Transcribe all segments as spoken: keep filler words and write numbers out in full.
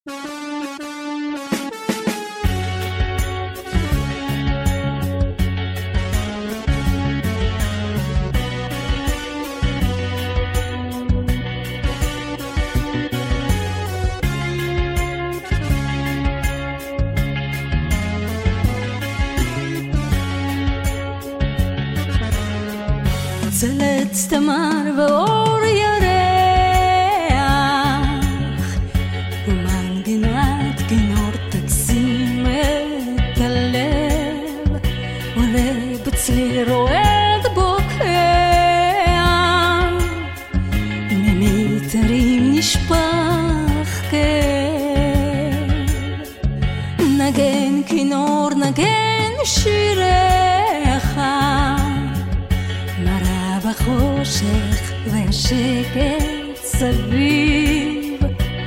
צלת תמר ואור ירח ומנגינת כינור תגזים את הלב עולה בצליל רועד בוקע ממיתרים נשפך כאב נגן כינור נגן שירך בחושך והשקט סביב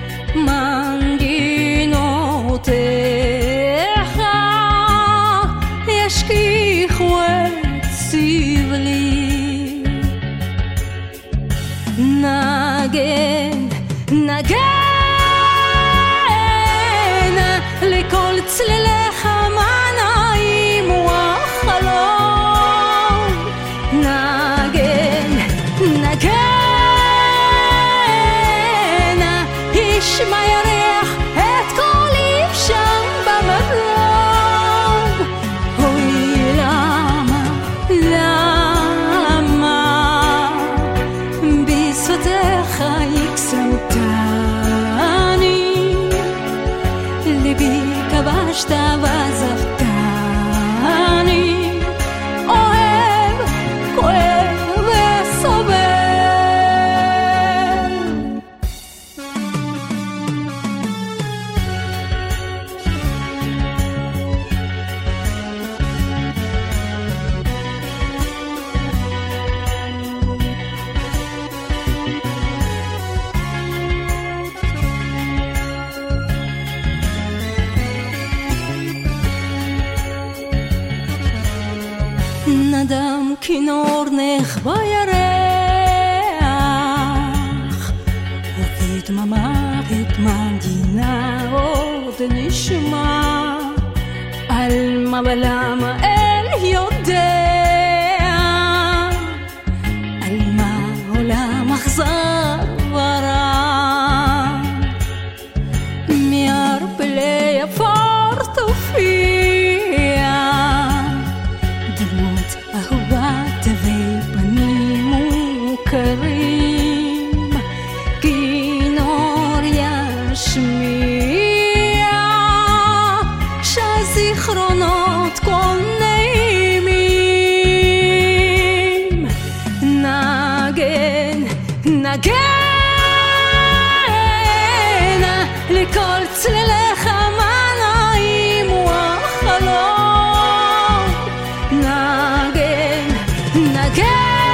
מנגינותיך ישכיחו את סבלי נגן נגן לכל צלילך המנעים והחלום נגן נגן ישמע ירח את קולי שם במרום אוי למה למה בשפתיך יקסמתני ליבי כבשת ועזבתני אוהב כואב וסובל נדם כינור נחבא ירח ובדממה את מנגינה עוד נשמע על מה ולמה אל יודע על מה עולם אכזר ורע מערפלי עפר תופיע דמות אהובה תווי פנים מוכרים כינור ישמיע שהזיכרונות כה נעימים נגן נגן לכל צלילך המנעים והחלום נגן נגן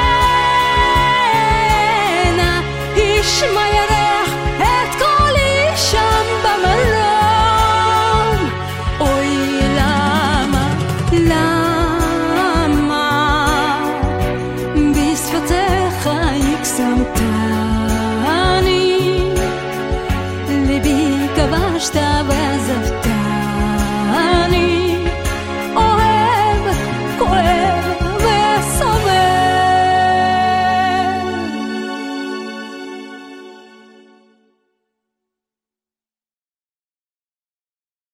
ישמע ירח את קולי שם במרום אוי למה למה בשפתיך יקסמתני ליבי כבשת ועזבתני